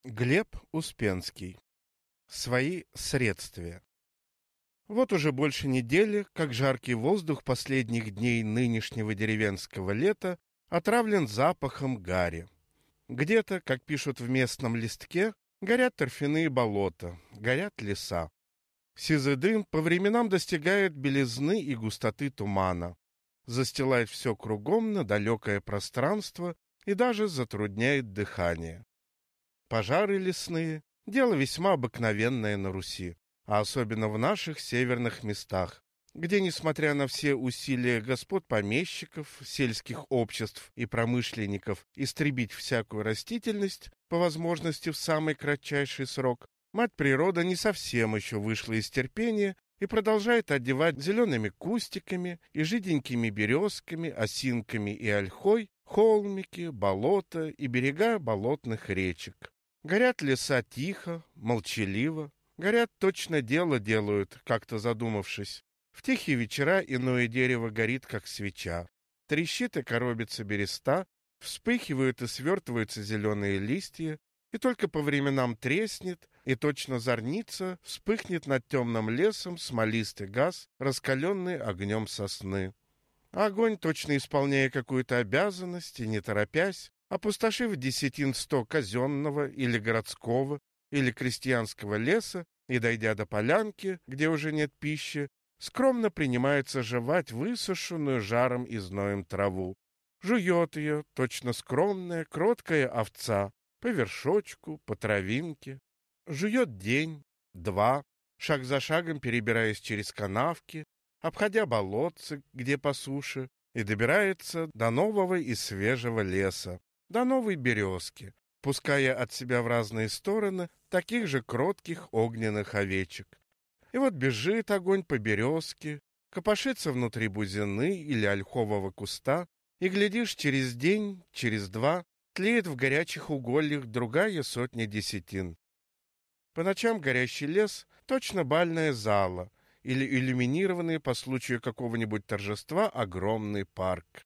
Глеб Успенский. Свои средствия. Вот уже больше недели, как жаркий воздух последних дней нынешнего деревенского лета отравлен запахом гари. Где-то, как пишут в местном листке, горят торфяные болота, горят леса. Сизый дым по временам достигает белизны и густоты тумана, застилает все кругом на далекое пространство и даже затрудняет дыхание. Пожары лесные – дело весьма обыкновенное на Руси, а особенно в наших северных местах, где, несмотря на все усилия господ помещиков, сельских обществ и промышленников истребить всякую растительность, по возможности в самый кратчайший срок, мать природа не совсем еще вышла из терпения и продолжает одевать зелеными кустиками и жиденькими березками, осинками и ольхой холмики, болота и берега болотных речек. Горят леса тихо, молчаливо, горят, точно дело делают, как-то задумавшись. В тихие вечера иное дерево горит, как свеча. Трещит и коробится береста, вспыхивают и свертываются зеленые листья, и только по временам треснет, и точно зорница вспыхнет над темным лесом смолистый газ, раскаленный огнем сосны. А огонь, точно исполняя какую-то обязанность и не торопясь, опустошив 100 казенного или городского или крестьянского леса и дойдя до полянки, где уже нет пищи, скромно принимается жевать высушенную жаром и зноем траву. Жует ее точно скромная, кроткая овца, по вершочку, по травинке. Жует день, два, шаг за шагом перебираясь через канавки, обходя болотцы, где по суше, и добирается до нового и свежего леса, до новой березки, пуская от себя в разные стороны таких же кротких огненных овечек. И вот бежит огонь по березке, копошится внутри бузины или ольхового куста, и, глядишь, через день, через два, тлеет в горячих угольях другая сотня десятин. По ночам горящий лес — точно бальная зала или иллюминированный по случаю какого-нибудь торжества огромный парк.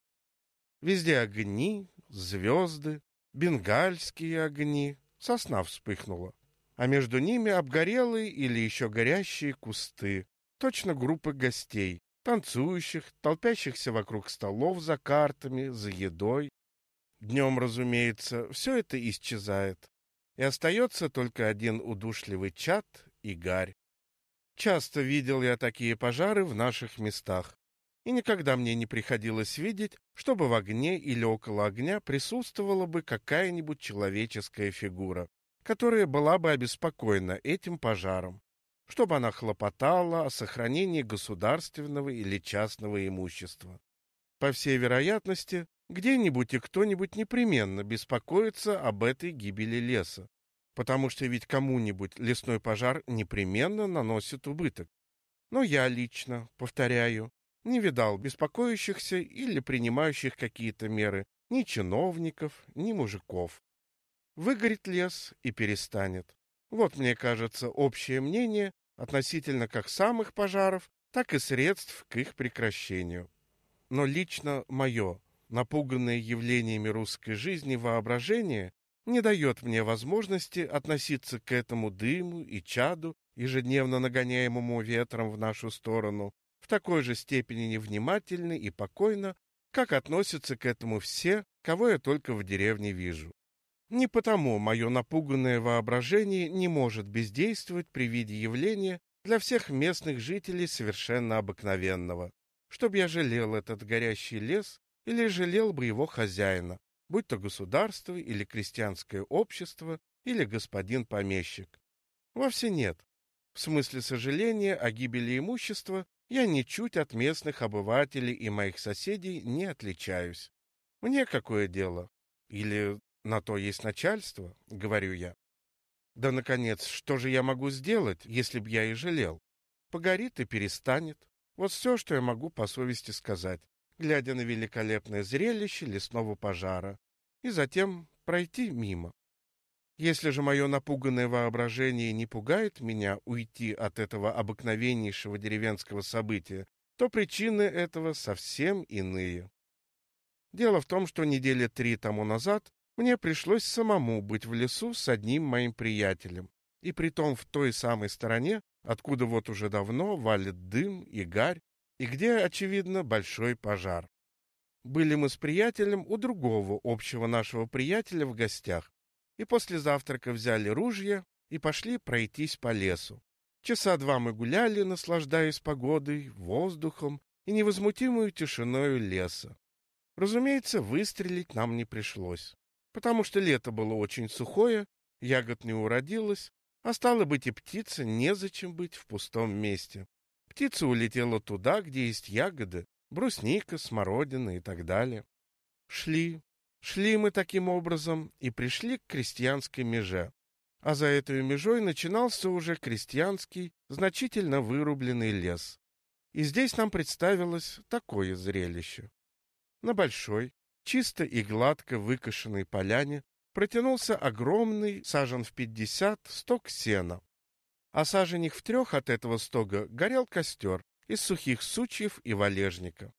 Везде огни, звезды, бенгальские огни, сосна вспыхнула, а между ними обгорелые или еще горящие кусты, точно группы гостей, танцующих, толпящихся вокруг столов за картами, за едой. Днем, разумеется, все это исчезает, и остается только один удушливый чад и гарь. Часто видел я такие пожары в наших местах, и никогда мне не приходилось видеть, чтобы в огне или около огня присутствовала бы какая-нибудь человеческая фигура, которая была бы обеспокоена этим пожаром, чтобы она хлопотала о сохранении государственного или частного имущества. По всей вероятности, где-нибудь и кто-нибудь непременно беспокоится об этой гибели леса, потому что ведь кому-нибудь лесной пожар непременно наносит убыток. Но я лично, повторяю, не видал беспокоящихся или принимающих какие-то меры ни чиновников, ни мужиков. Выгорит лес и перестанет. Вот, мне кажется, общее мнение относительно как самых пожаров, так и средств к их прекращению. Но лично мое, напуганное явлениями русской жизни воображение, не дает мне возможности относиться к этому дыму и чаду, ежедневно нагоняемому ветром в нашу сторону, в такой же степени невнимательно и покойно, как относятся к этому все, кого я только в деревне вижу. Не потому мое напуганное воображение не может бездействовать при виде явления для всех местных жителей совершенно обыкновенного, чтоб я жалел этот горящий лес или жалел бы его хозяина, будь то государство или крестьянское общество или господин помещик. Вовсе нет. В смысле сожаления о гибели имущества я ничуть от местных обывателей и моих соседей не отличаюсь. Мне какое дело? Или на то есть начальство, говорю я. Да, наконец, что же я могу сделать, если б я и жалел? Погорит и перестанет. Вот все, что я могу по совести сказать, глядя на великолепное зрелище лесного пожара, и затем пройти мимо. Если же мое напуганное воображение не пугает меня уйти от этого обыкновеннейшего деревенского события, то причины этого совсем иные. Дело в том, что недели 3 тому назад мне пришлось самому быть в лесу с одним моим приятелем, и притом в той самой стороне, откуда вот уже давно валит дым и гарь, и где, очевидно, большой пожар. Были мы с приятелем у другого общего нашего приятеля в гостях, и после завтрака взяли ружья и пошли пройтись по лесу. Часа два мы гуляли, наслаждаясь погодой, воздухом и невозмутимой тишиною леса. Разумеется, выстрелить нам не пришлось, потому что лето было очень сухое, ягод не уродилось, а стало быть, и птице незачем быть в пустом месте. Птица улетела туда, где есть ягоды, брусника, смородина и так далее. Шли мы таким образом и пришли к крестьянской меже. А за этой межой начинался уже крестьянский, значительно вырубленный лес. И здесь нам представилось такое зрелище. На большой, чисто и гладко выкошенной поляне протянулся огромный, сажен в 50, стог сена. А саженях в 3 от этого стога горел костер из сухих сучьев и валежника.